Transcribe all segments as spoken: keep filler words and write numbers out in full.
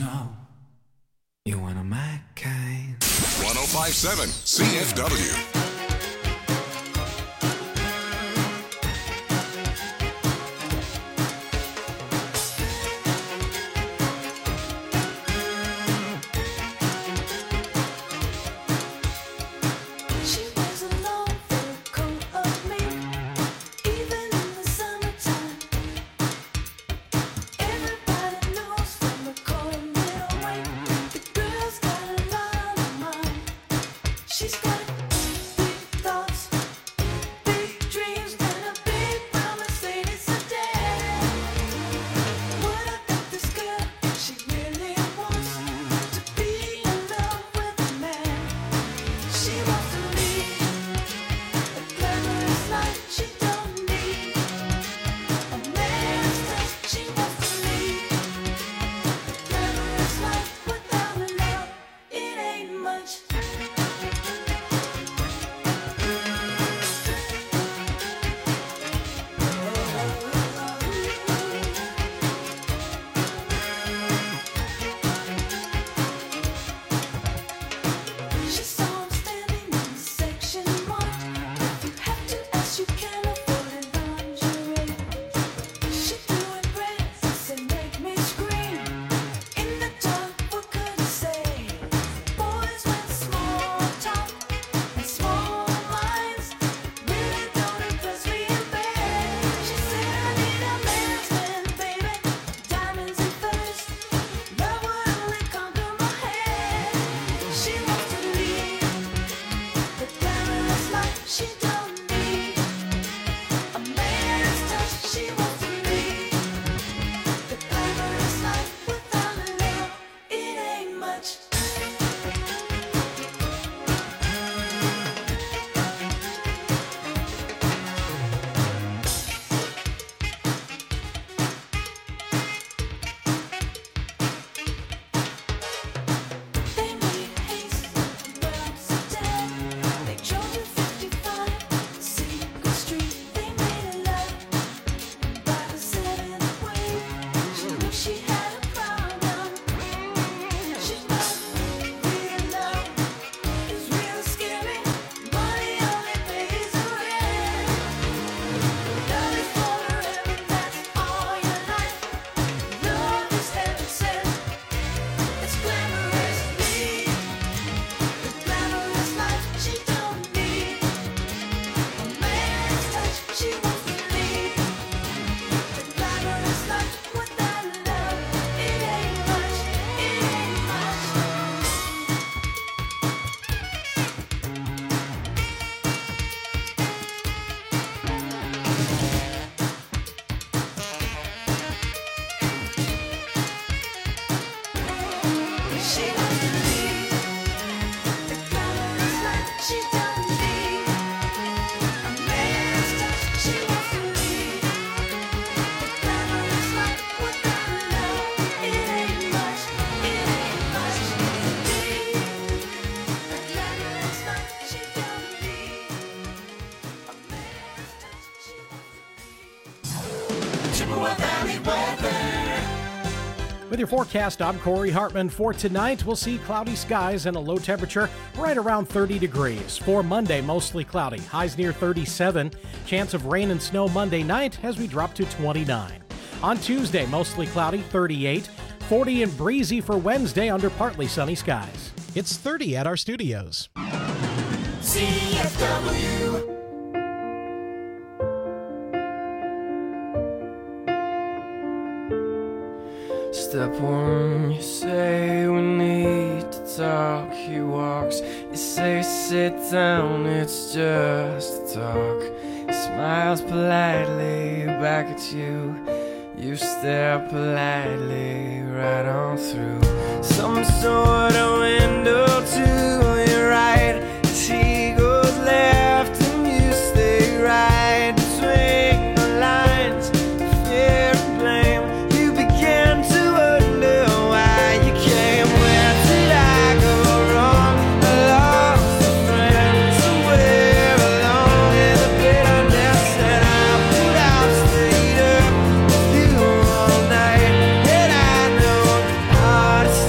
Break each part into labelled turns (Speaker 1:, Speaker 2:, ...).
Speaker 1: know you're one of my kind.
Speaker 2: one oh five point seven C F W.
Speaker 3: With your forecast, I'm Corey Hartman. For tonight, we'll see cloudy skies and a low temperature right around thirty degrees. For Monday, mostly cloudy, highs near thirty-seven. Chance of rain and snow Monday night as we drop to twenty-nine. On Tuesday, mostly cloudy, thirty-eight. forty and breezy for Wednesday under partly sunny skies. It's thirty at our studios.
Speaker 4: C F W.
Speaker 5: Step one, you say we need to talk. He walks, you say sit down, it's just a talk. He smiles politely back at you. You stare politely right on through some sort of window to your right. As he goes left and you stay right between the lines, fear and blame. You begin to wonder why you came. Where did I go wrong? I lost a friend somewhere along in the bitterness, and I would have stayed up with you all night. And I know hard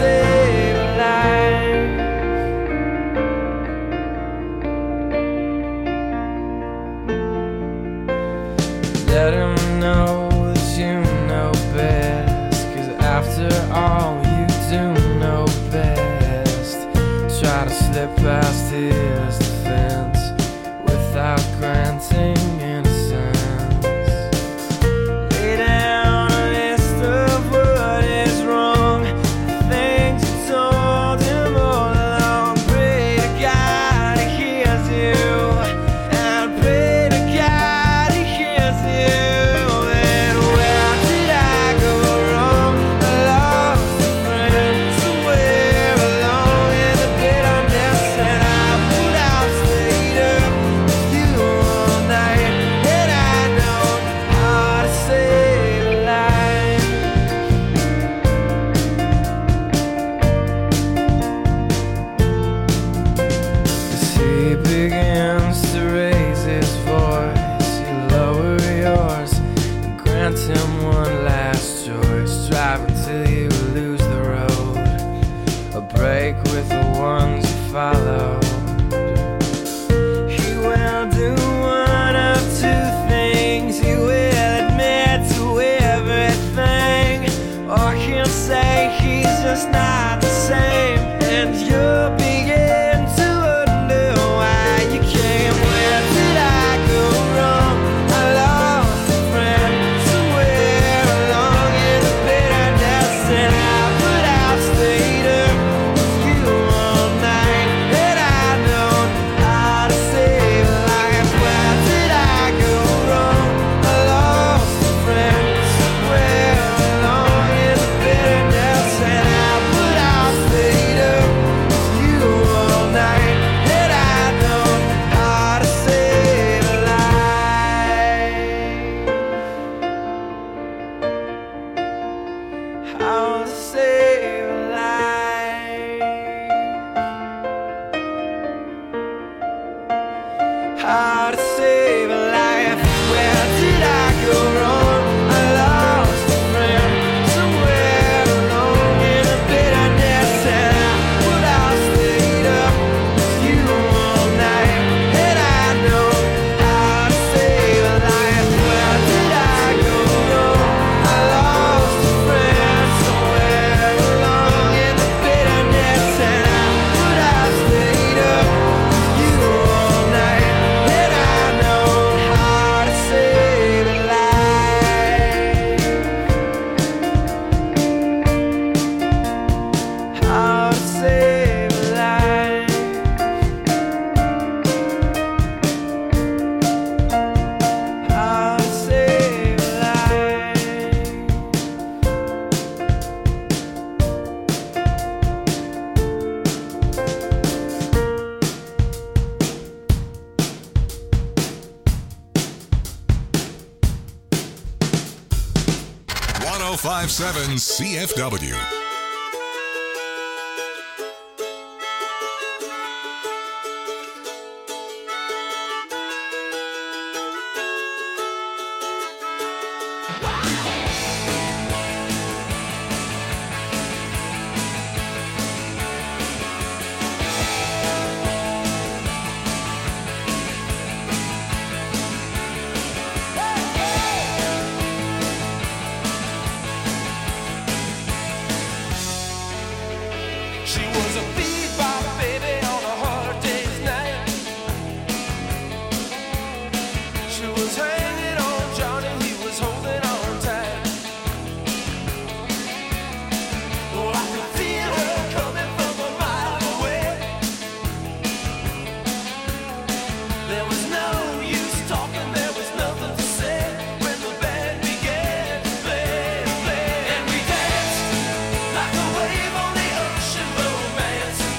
Speaker 5: take with the ones who followed. He will do one of two things. He will admit to everything, or he'll say he's just not the same, and you'll begin to wonder why you came. Where did I go wrong? I lost a friend somewhere along in the bitterness, and I put out stayed up with you all night, and I know how to save a life. Where did I go wrong? I lost a friend somewhere along in the bitterness, and I put out stayed up with you all night, and I know how to save a life. How to save a life. How to save a life. Where did I go wrong? I lost a friend somewhere along in the bitterness, and I put out stayed up with you all night, and I know how to save a life. Where did I go wrong? I lost a friend somewhere along in the bitterness, and I put out stayed up with you all night, and I know how to save a life. How to save a life. How to save a life.
Speaker 2: one oh five point seven C F W.
Speaker 6: She was a bebop baby on a hard day's night. She was hanging on Johnny, he was holding on tight. Oh, I could feel her coming from a mile away. There was no use talking, there was nothing to say when the band began to play, play. And we danced like a wave on the ocean, romance.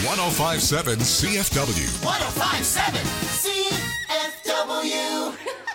Speaker 2: one oh five point seven C F W.
Speaker 4: one oh five point seven C F W.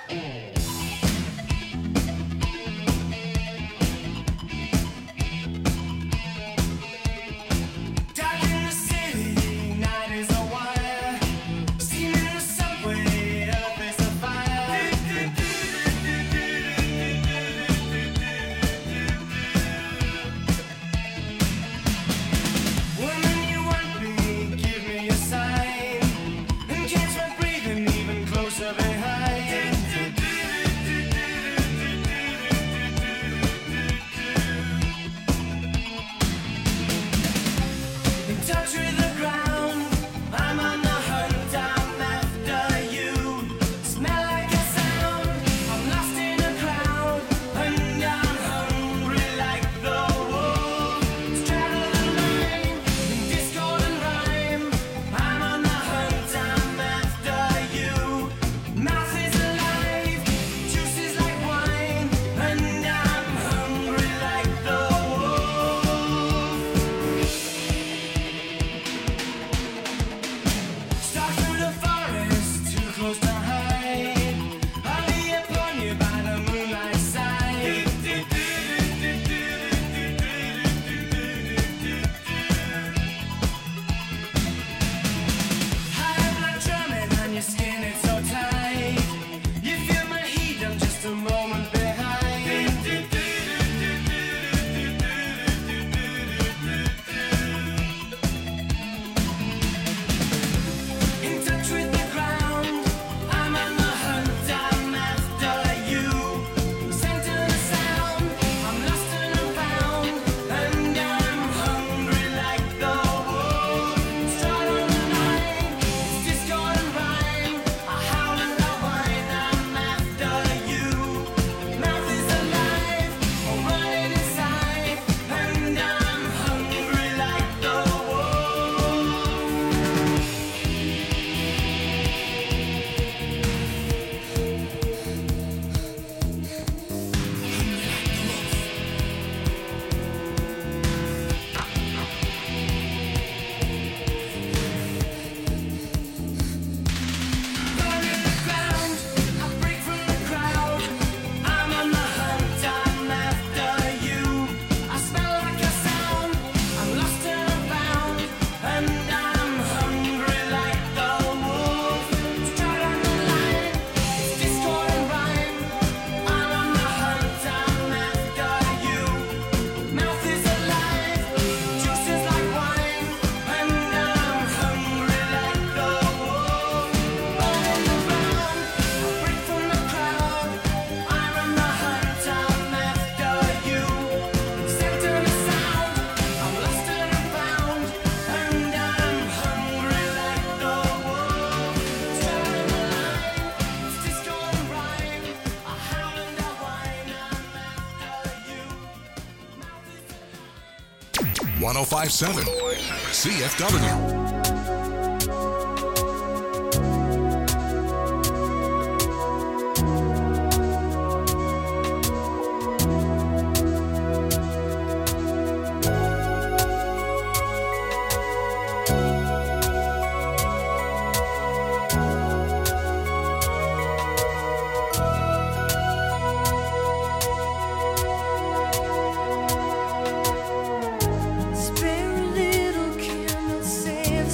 Speaker 2: one oh five point seven C F W.
Speaker 7: Spare a little candle, save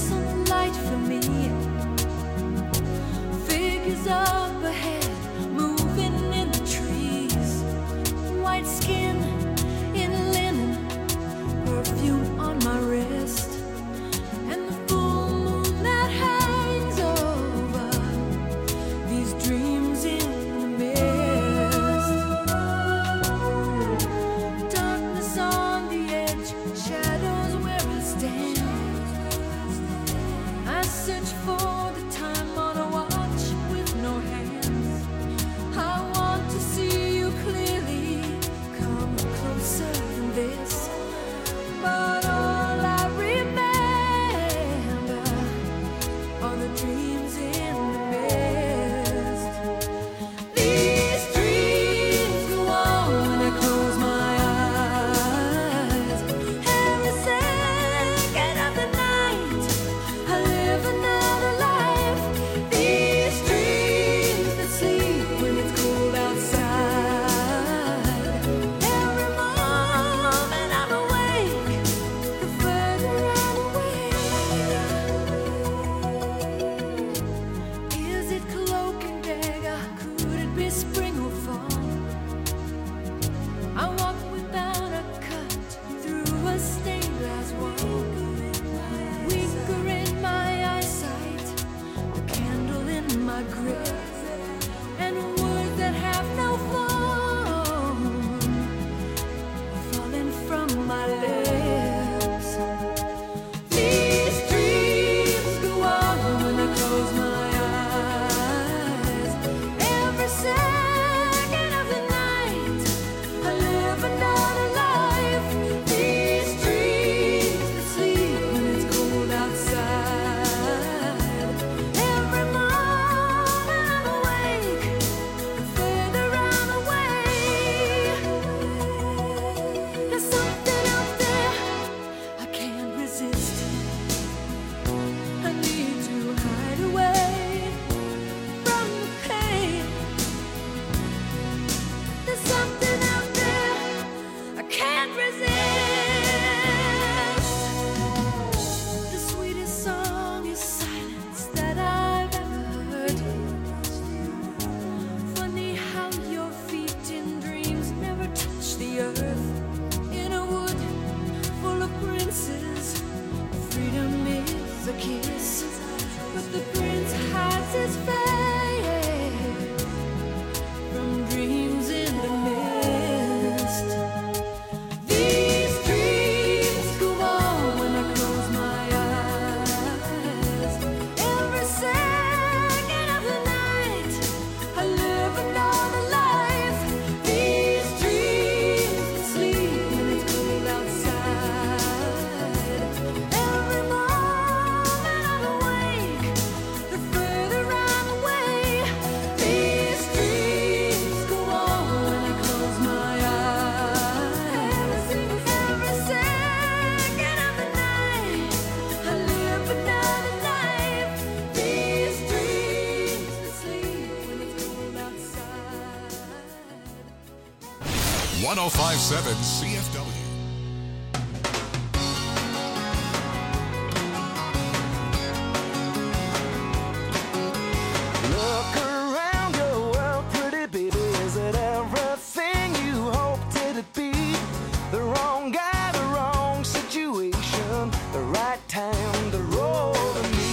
Speaker 2: one oh five point seven C F W.
Speaker 6: Look around your world, pretty baby. Is it everything you hoped it'd be? The wrong guy, the wrong situation, the right time to roll to me.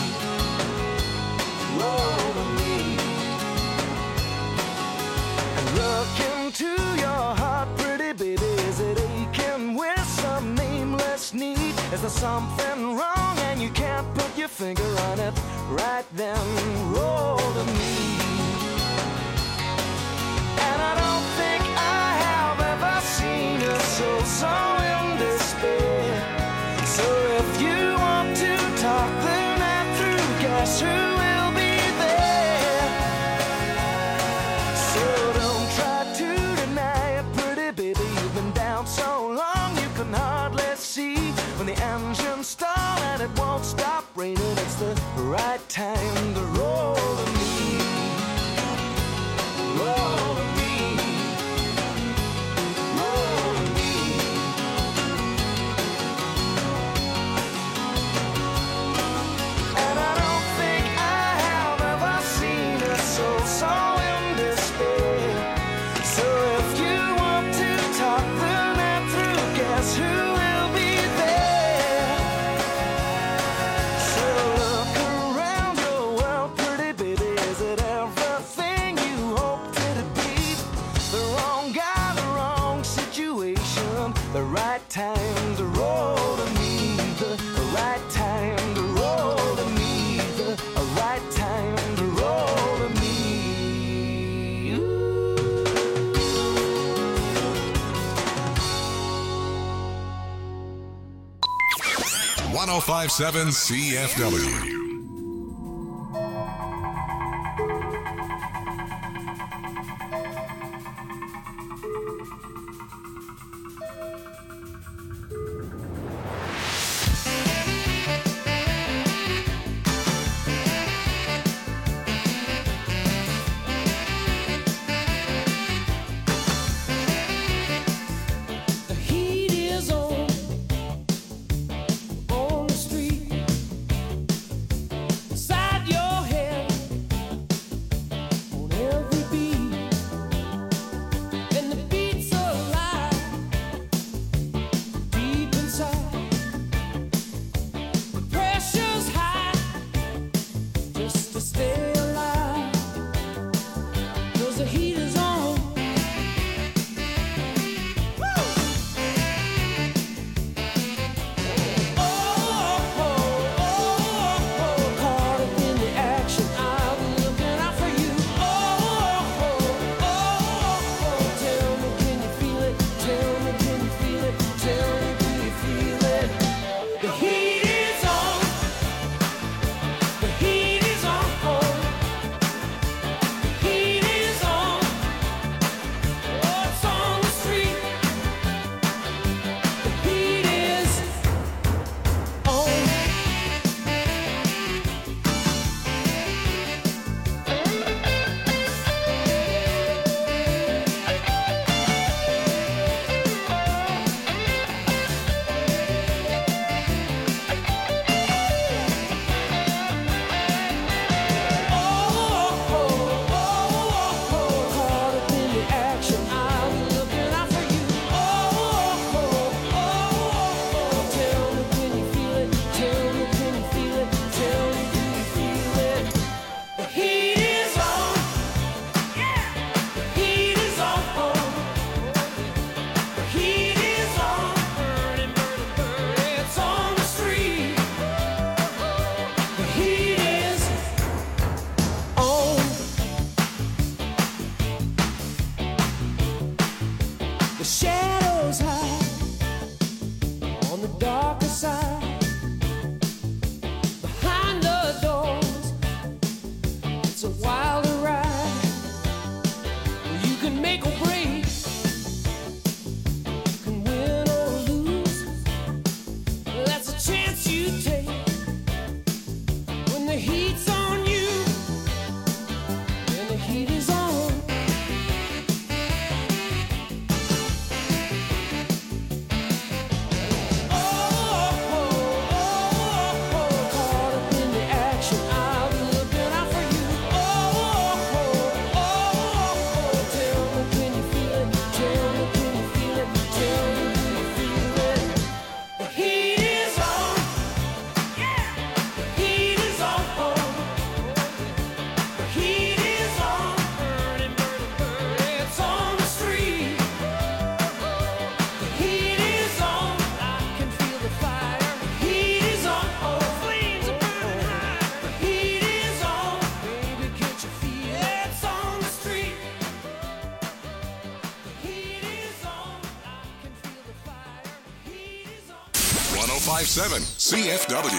Speaker 6: Roll to me. And look into your heart, pretty baby. Is it aching with some nameless need? Is there something wrong and you can't put your finger on it? Right then, roll to me. And I don't think I have ever seen a soul so in despair. So if you want to talk the night through, guess who will be there? So don't try to deny it, pretty baby. You've been down so long you can hardly see. When the engine stall and it won't stop raining, it's the right time to roll to me. Roll to me. Roll to me. And I don't think I have ever seen a soul so in despair. So if you want to talk the night through, guess who will be there? So look around your world, pretty baby. Is it everything you hoped it'd be? The wrong guy, the wrong situation, the right time to roll to me. The right time to roll to me. The right time to roll to me.
Speaker 2: one oh five point seven C F W.
Speaker 7: The heat is on, on the street. Inside your head, on every beat. And the beat's alive, deep inside. The pressure's high, just to stay alive. 'Cause the heat is on. Caught up in the action, I've been looking out for you. Tell me, can you feel it? Tell me, can you feel it? Tell me, do you feel it? The heat is on. The heat is on. The heat is on. Oh, it's on the street. The heat is on. Caught up in the action, I'm looking out for you. Tell me, can you feel it? Tell me, can you feel it? Tell me, do you feel it? The heat is on. The heat is on. The heat is on. Burning, burning, burning. It's on the street. The heat is on. The shadows hide on the darker side. Behind the doors, it's a wilder ride. You can make or break, you can win or lose. That's a chance you take when the heat's on you. And the heat is on.
Speaker 2: oh five point seven C F W.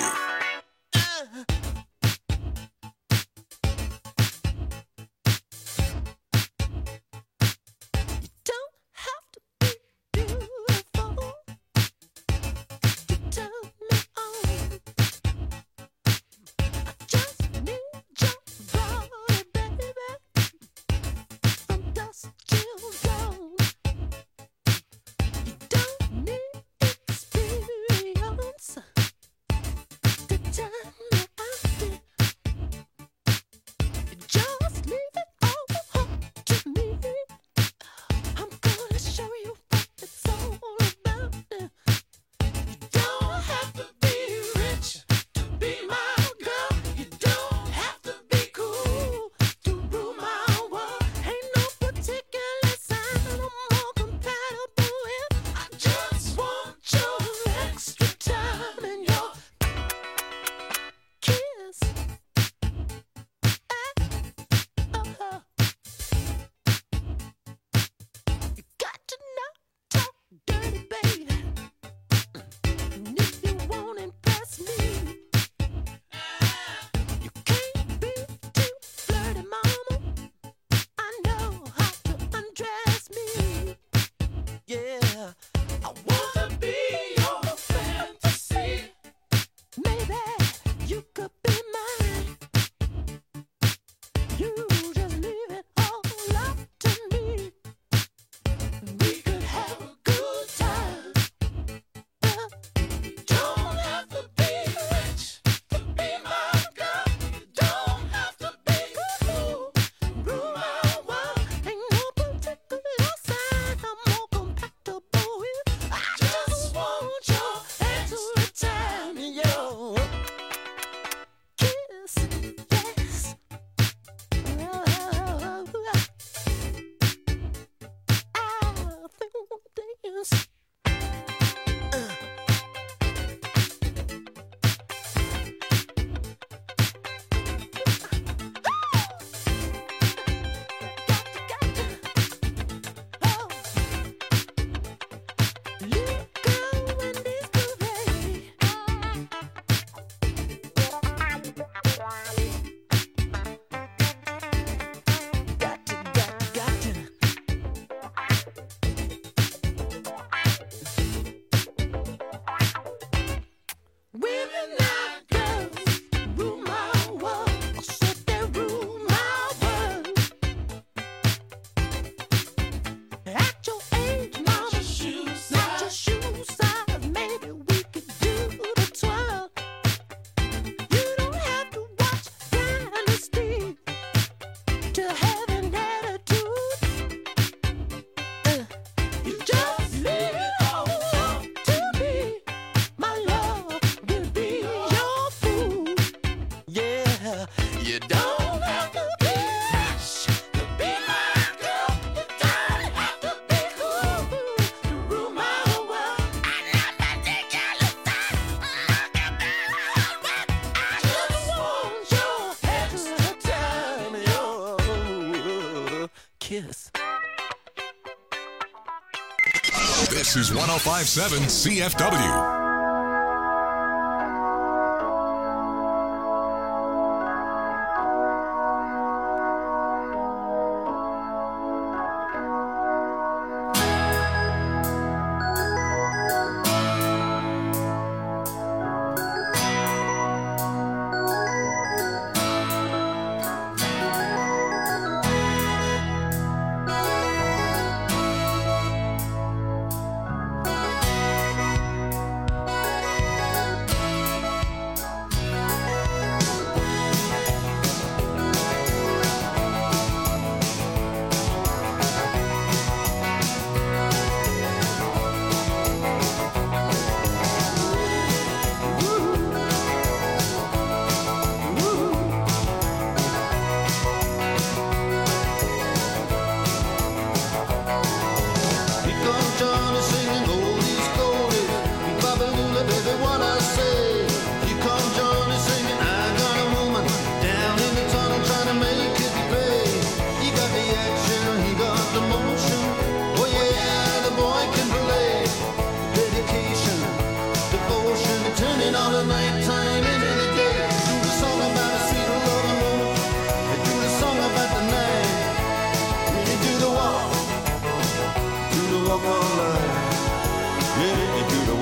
Speaker 2: This is one oh five point seven C F W.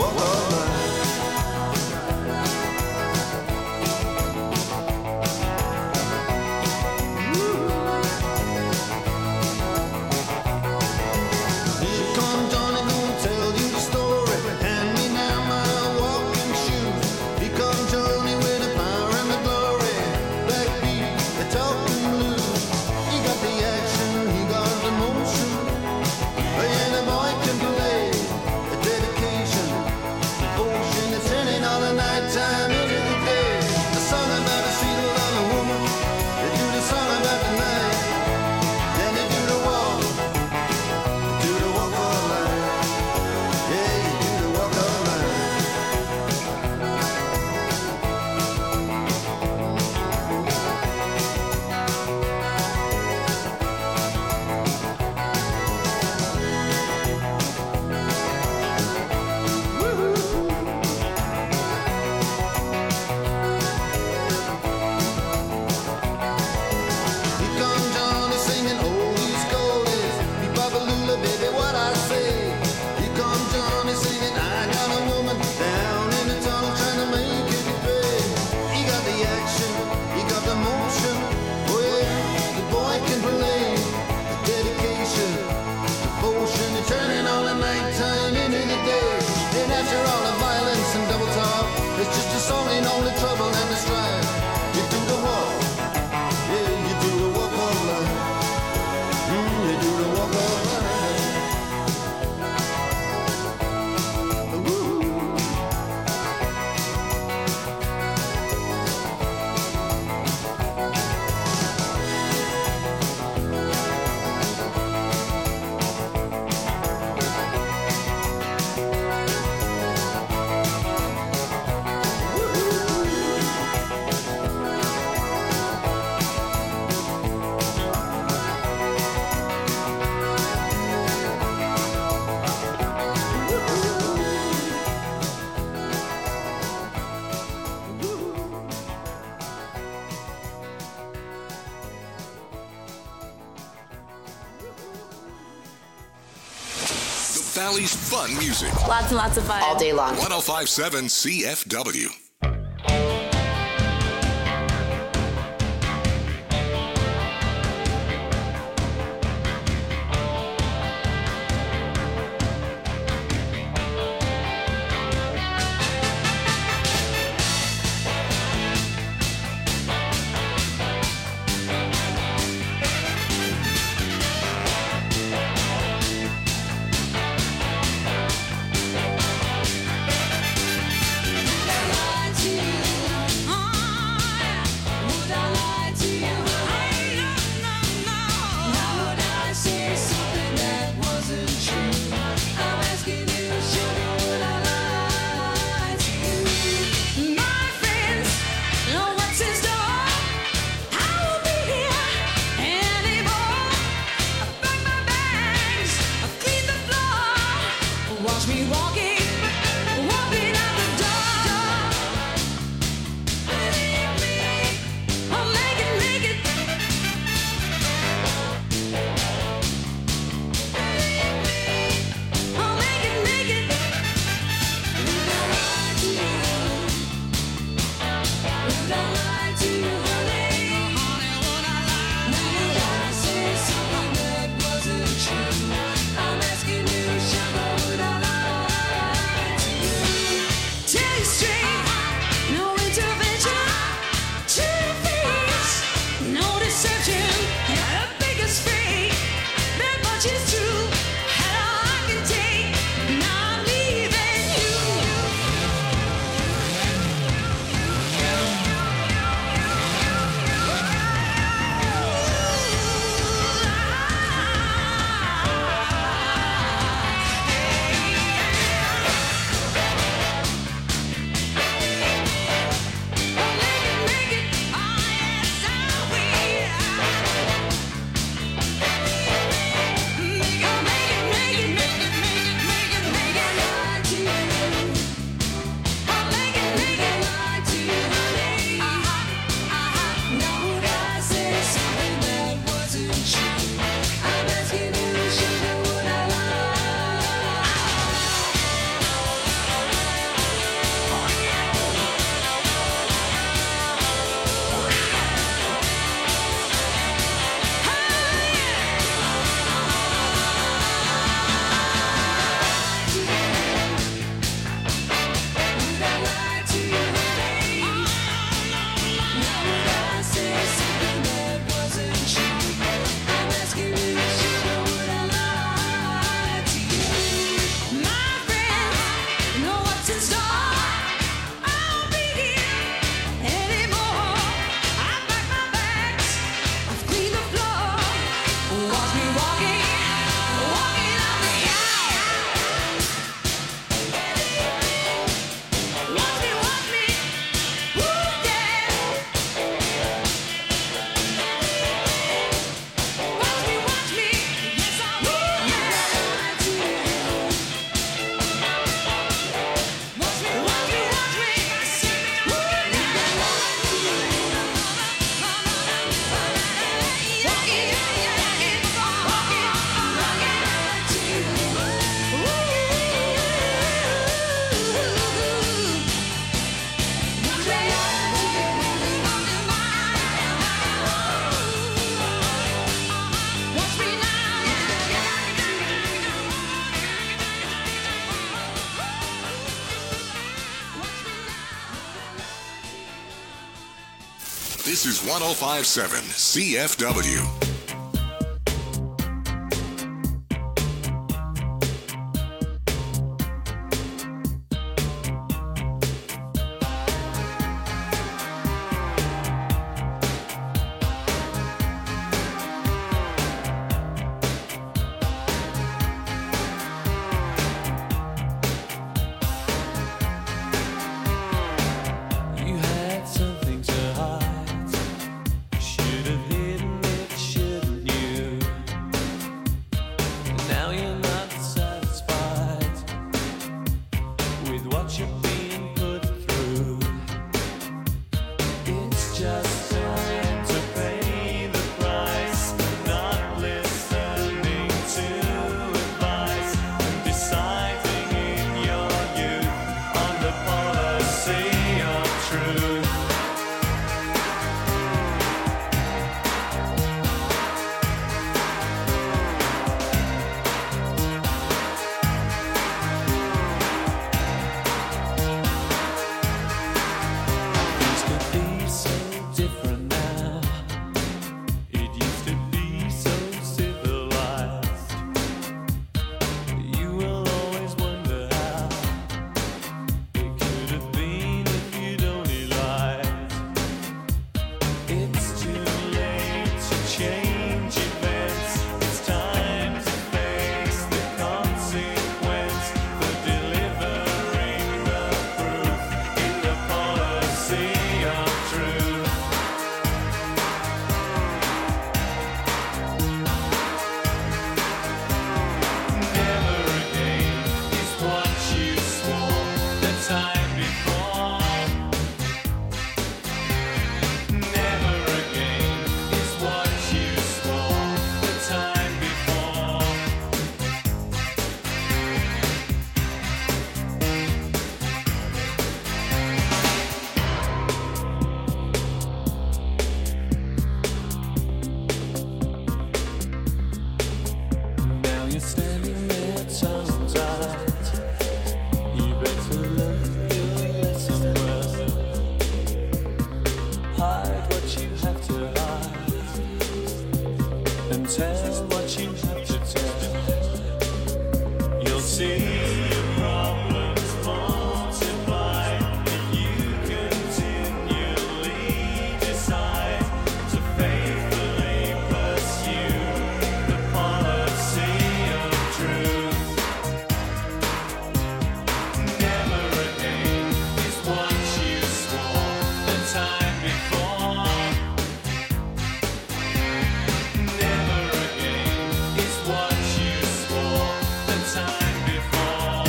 Speaker 6: walk of life. Here comes Johnny, gonna tell you the story. Hand me now my walking shoes. Here comes Johnny with the power and the glory. Backbeat, the talking blues. He got the action, he got the motion. And the boy can play a dedication, devotion. It's turning all the night time into the day. The song about a sweet little woman. They do the song about the night. Then they do the walk. They do the walk of life. Yeah, you do the walk of life. Here comes Johnny singing oldies goldies. Be Babalula, baby, what I say. Here comes Johnny singing, I got a woman down in the tunnel trying to make it pay. He got the action, he got the motion. Oh yeah, the boy can play. The dedication, devotion, and turning all the nighttime into the day. And after all the violence and double talk, it's just a song in all the trouble and the strife. You do the walk. Yeah, you do the walk of life. Mm, you do the walk of life. Woo.
Speaker 2: The Valley's fun music.
Speaker 8: Lots and lots of fun. All day long.
Speaker 2: one oh five point seven C F W.
Speaker 7: Thank
Speaker 2: This is one oh five point seven C F W.
Speaker 7: You had something to hide. Should have hidden it, shouldn't you? Now you're not satisfied with what you're being put through. It's just time to pay the price. Not listening to advice. Deciding in your youth on the policy of truth. Things could be so different now. It used to be so civilized. You will always wonder how it could have been if you'd only lied. It's too late to change events. It's time to face the consequence for delivering the proof in the policy of truth. Never again is what you swore the time before. Never again is what you swore the time before. Now you're standing there tongue-tied. You better learn your lesson well. Hide what you have to hide, and tell what you have to tell. You'll see your problems multiply if you continually decide to faithfully pursue the policy of truth. Never again is what you swore the time before. Never again is what you swore the time before.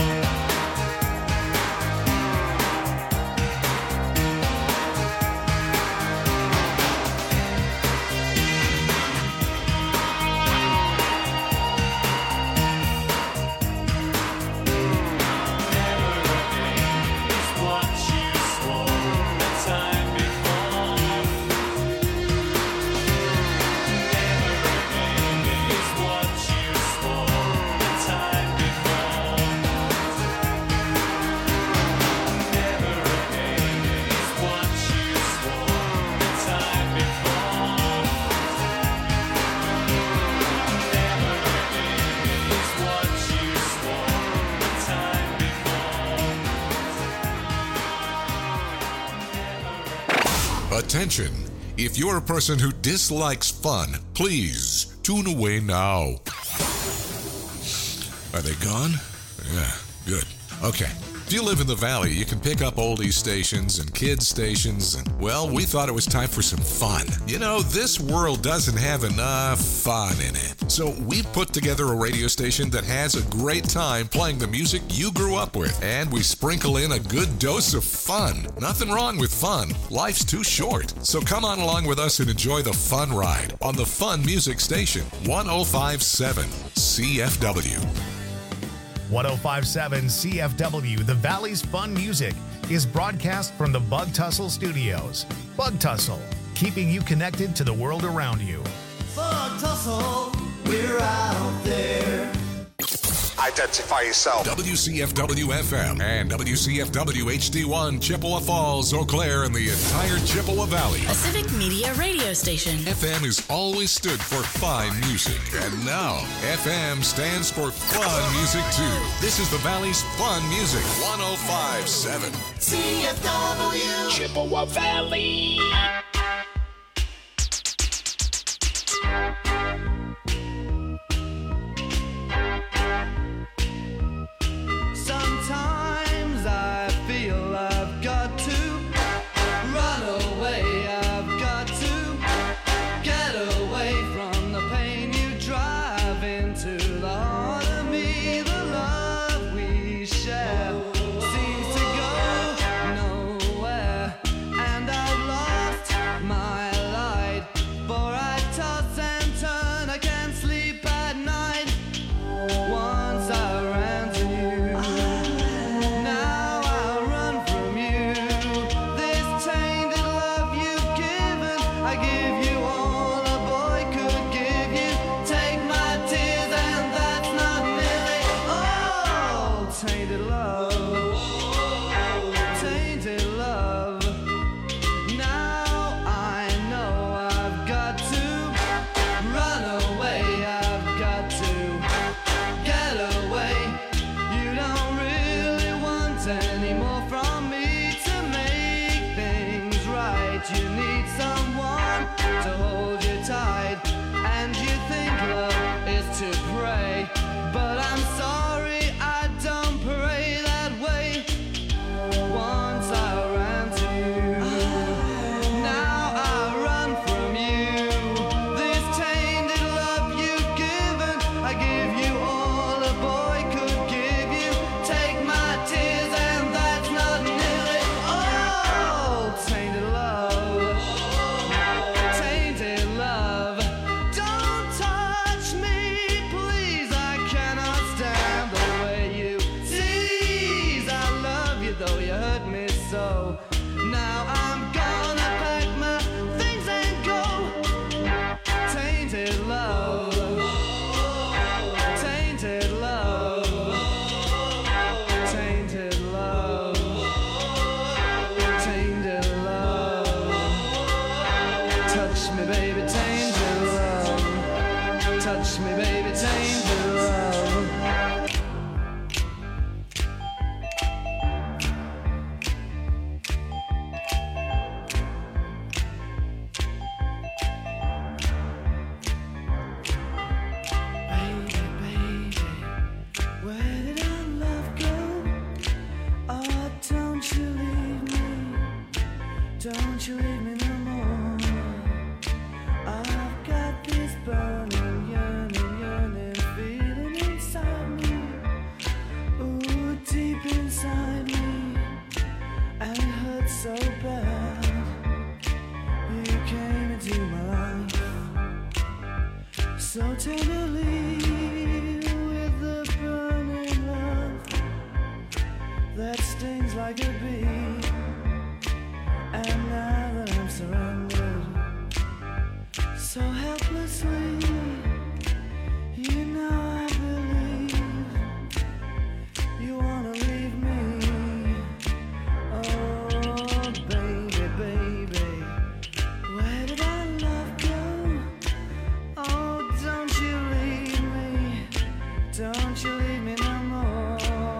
Speaker 7: Never again is what you swore the time before. Never again is what you swore the time before. Never again is what you swore the time before. Never again is what you swore the time before.
Speaker 2: Attention! If you're a person who dislikes fun, please tune away now. Are they gone? Yeah, good. Okay. If you live in the valley, you can pick up oldies stations and kids stations, and, well, we thought it was time for some fun. You know, this world doesn't have enough fun in it. So we've put together a radio station that has a great time playing the music you grew up with, and we sprinkle in a good dose of fun. Nothing wrong with fun. Life's too short. So come on along with us and enjoy the fun ride on the Fun Music Station, one oh five point seven C F W.
Speaker 9: one oh five point seven C F W, the Valley's Fun Music, is broadcast from the Bug Tussle Studios. Bug Tussle, keeping you connected to the world around you.
Speaker 4: Bug Tussle, we're out there.
Speaker 10: Identify yourself.
Speaker 2: W C F W F M and W C F W H D one, Chippewa Falls, Eau Claire, and the entire Chippewa Valley.
Speaker 11: A civic media radio station.
Speaker 2: F M has always stood for fine music. And now, F M stands for fun music, too. This is the Valley's Fun Music, one oh five point seven.
Speaker 4: C F W
Speaker 12: Chippewa Valley.
Speaker 6: Sometimes I feel I've got to run away. I've got to get away from the pain you drive into the heart of me. The love we share seems to go nowhere, and I've lost my light. For I toss and turn, I can't sleep at night. Once I ran to you, now I run from you. This tainted love you've given, I give you all a boy could give you. Take my tears and that's not nearly all. Tainted love, tainted love. Now I know I've got to run away. I've got to get away. You don't really want any more from me to make things right. You need someone to hold you tight, and you think love is to pray. But I'm sorry, I don't pray that way. Once I ran to you, now I run from you. This tainted love you've given, I give you all a boy could give you. Take my tears and that's not nearly all. Tainted love, tainted love. Don't touch me, please. I cannot stand the way you tease. I love you though you hurt me so. Now I'm gonna pack my things and go. Tainted love, tainted love, tainted love, tainted love. Touch me, baby, tainted love. Touch me, baby, tainted love. Baby, baby, where did our love go? Oh, don't you leave me, don't you leave me no more. I've got this burning, yearning, yearning feeling inside me. Ooh, deep inside me, and it hurts so bad. You came into my life so tenderly, with the burning love that stings like a bee. And now that I'm surrendered so helplessly, you know I believe you wanna leave me. Oh, baby, baby, where did our love go? Oh, don't you leave me, don't you leave me no more.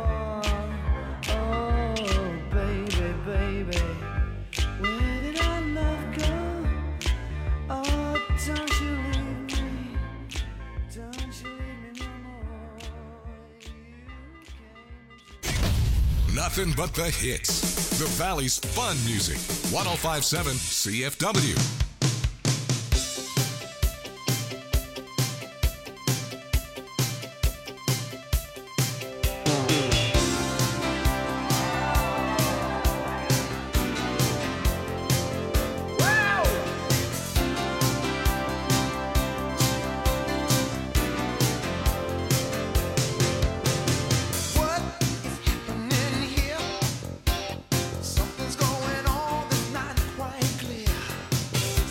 Speaker 6: Oh, baby, baby, where did our love go? Oh, don't you leave me, don't you leave me no more.
Speaker 2: Nothing but the hits. The Valley's Fun Music, one oh five point seven C F W.
Speaker 6: What is happening here? Something's going on that's not quite clear.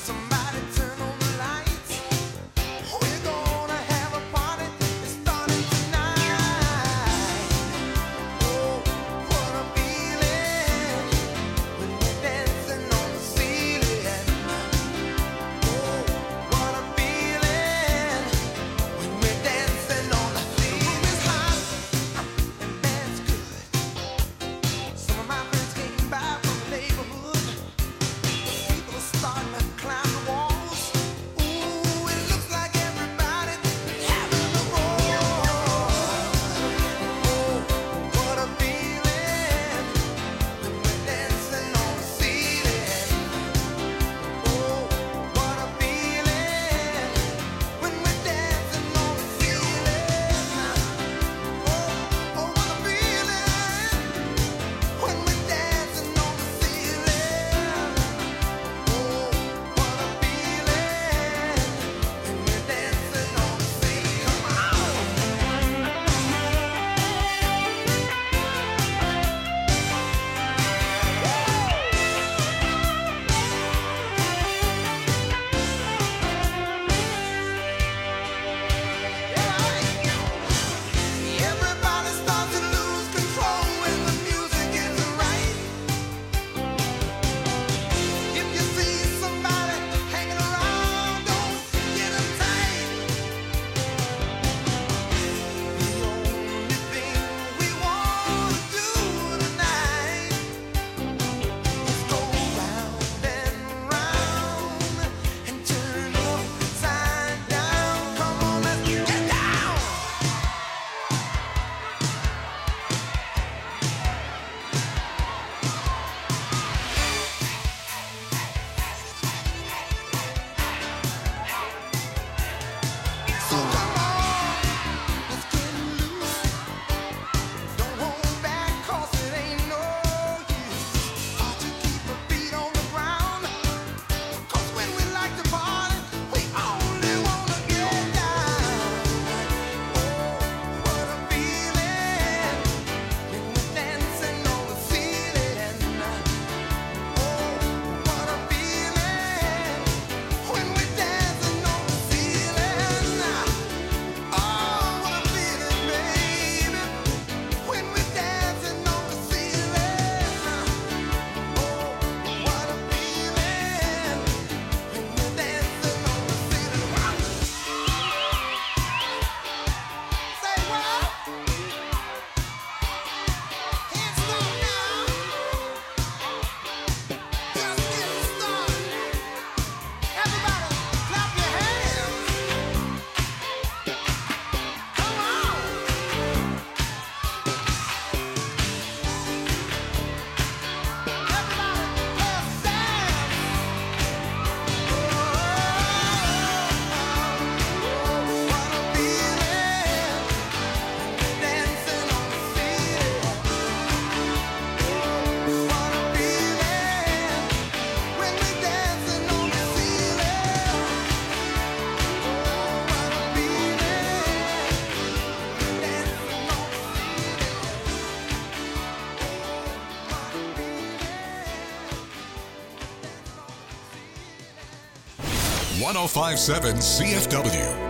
Speaker 2: one oh five point seven C F W.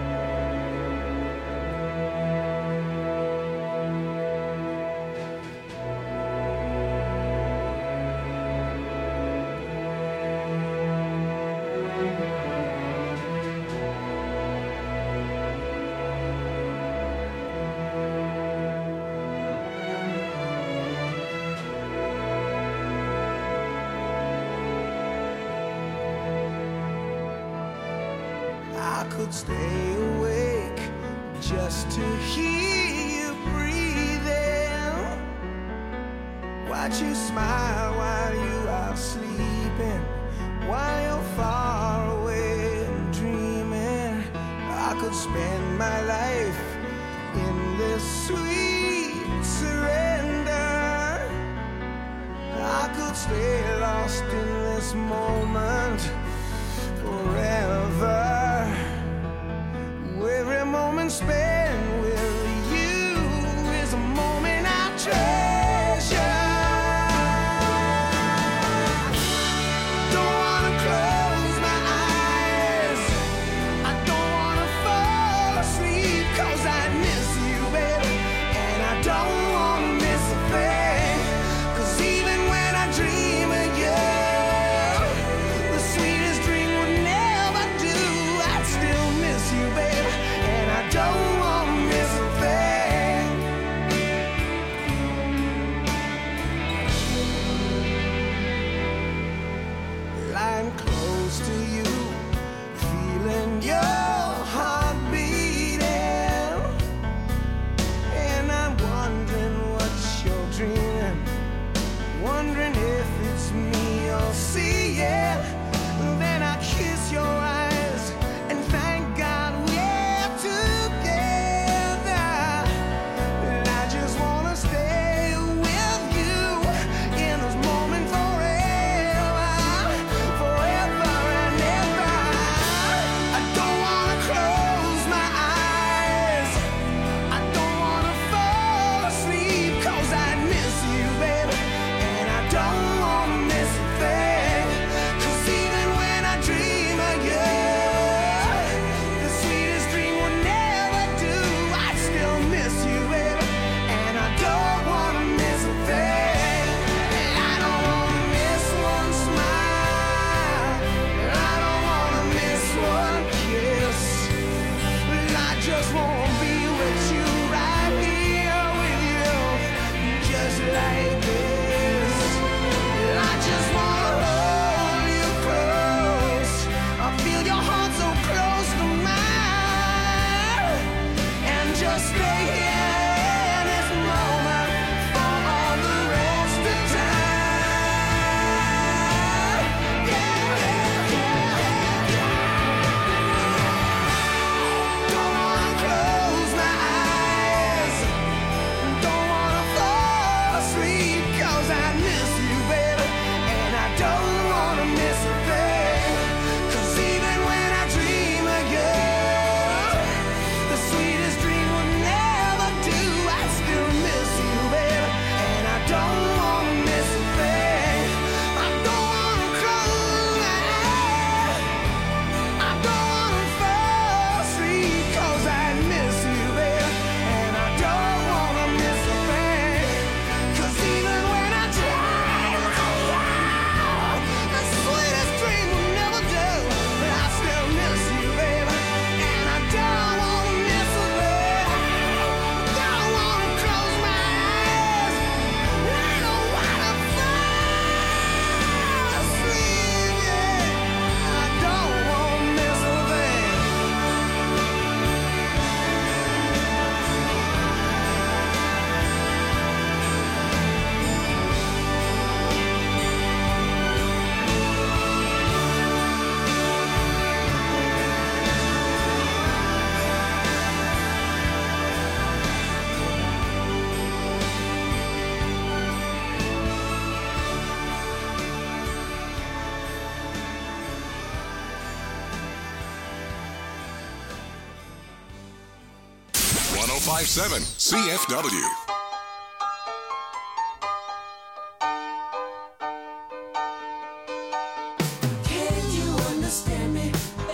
Speaker 6: I could stay awake just to hear you breathing. Watch you smile while you are sleeping, while you're far away and dreaming. I could spend my life in this sweet surrender. I could stay lost in this moment forever. Every moment spent with you is a moment I treasure. Don't wanna close my eyes, I don't wanna fall asleep, 'cause I miss you, baby, and I don't wanna miss a thing. 'Cause even when I dream of you, the sweetest dream would never do. I'd still miss you, baby, and I don't wanna miss a thing. Lying close to you, feeling your heart beating, and I'm wondering what you're dreaming, wondering if it's me you're seeing. Then I kiss your eyes and thank God we're together. And I just wanna stay with you in this moment forever, forever and ever. I don't wanna close my eyes, I don't wanna fall asleep, 'cause I miss you, baby, and I don't wanna miss a thing. 'Cause even when I dream of you, the sweetest dream would never do. I still miss you, baby, and I don't wanna miss a thing. And I don't wanna miss one smile, and I don't wanna miss one kiss. And I just wanna be with you, right here with you, just like this. And I just wanna hold you close, I feel your heart so close to mine, and just stay here in this moment for all the rest of time. Yeah, yeah, yeah, yeah. Don't wanna close my eyes, don't wanna fall asleep, 'cause I miss you, baby, and I don't wanna miss a thing. 'Cause even when I dream of you, the sweetest dream would never do. I still miss you, baby, and I don't wanna miss a thing. I don't wanna close my eyes, I don't wanna fall asleep, 'cause I miss you, baby, and I don't wanna miss a thing. 'Cause even when I dream of you, the sweetest dream will never do. But I still miss you, baby, and I don't wanna miss a thing. Don't wanna close my eyes, I don't wanna fall asleep, yeah. I don't wanna miss a thing.
Speaker 2: one oh five point seven C F W.
Speaker 6: Can you understand me?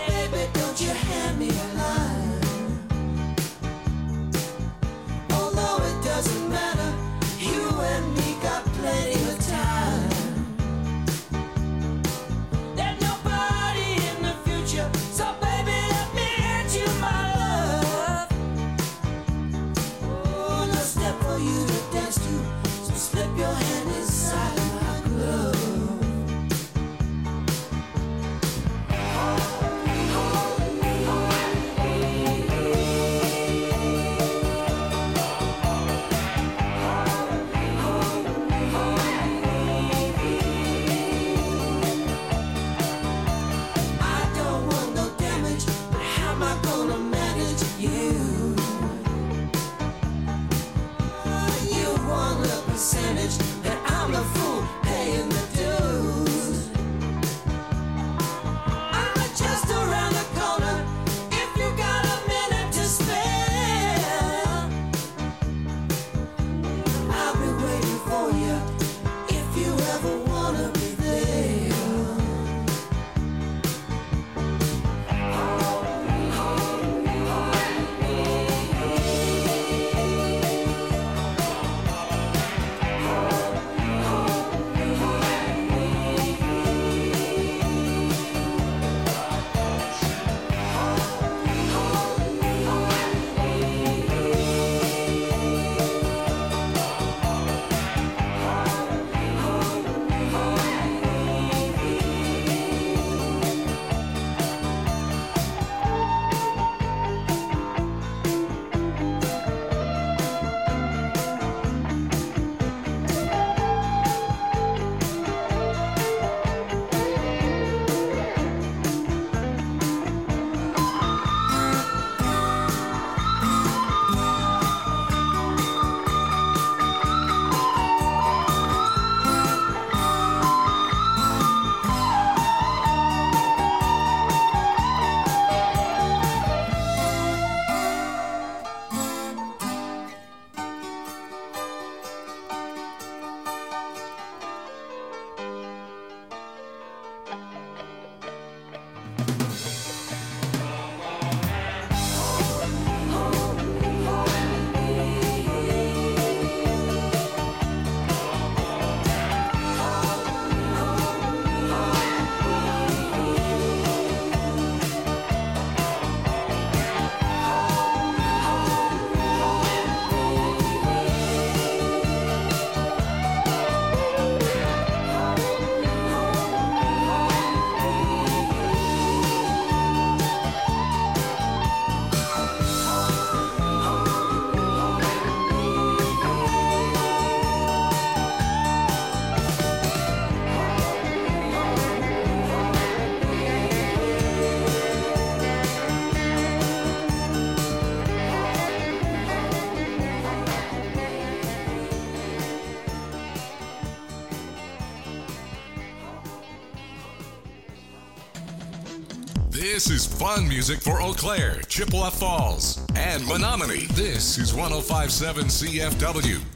Speaker 2: This is fun music for Eau Claire, Chippewa Falls, and Menominee. This is one oh five point seven C F W.